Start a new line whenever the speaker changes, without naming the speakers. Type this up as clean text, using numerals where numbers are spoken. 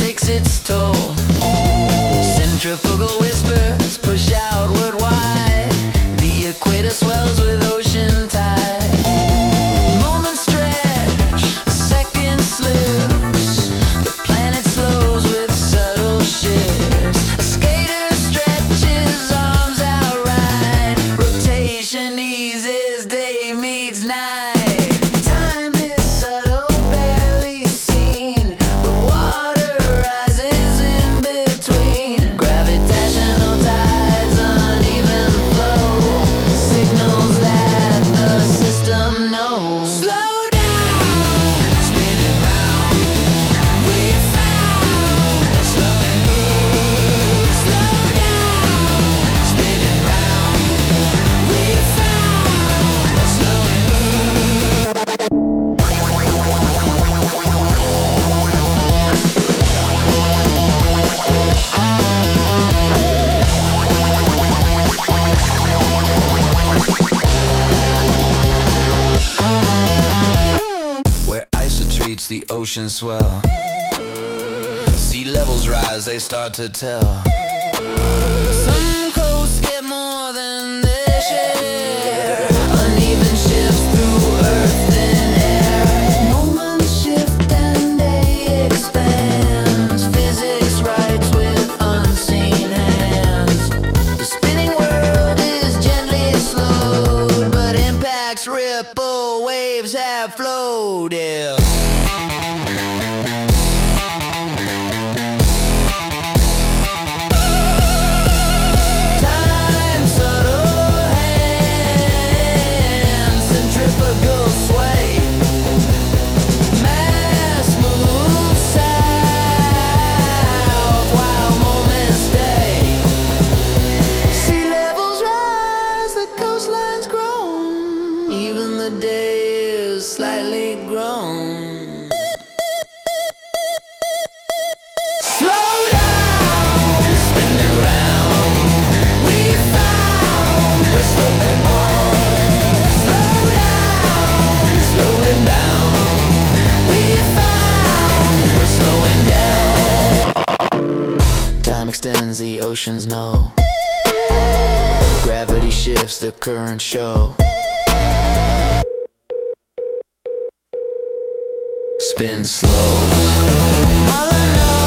takes its toll. Centrifugal whispers push outward wide. The equator swells with ocean tide. Moments stretch, a second slips. The planet slows with subtle shifts. A skater stretches arms outright. Rotation eases, day meets night. Time is subtle, barely seen. The water rises in between. Gravitational tides, uneven flow. Signals that the system knows. Slow down, spin it round. We found slowing. Slow down, spin it round. We found slowing. Where ice retreats, the ocean swell. Sea levels rise, they start to tell. Some coasts get more than their share. Uneven shifts through earth and air. Moments shift and day expands. Physics writes with unseen hands. The spinning world is gently slowed, but impacts ripple, waves have flowed. Yeah. Time, subtle hands, centrifugal sway. Mass moves south while moments stay. Sea levels rise, the coastlines grow. Even the day is slightly grown. Slow down, spin around. We found we're slowing on. Slow down, slowing down. We found we're slowing down. Time extends, the oceans know. Gravity shifts, the currents show. Spin slow. All I know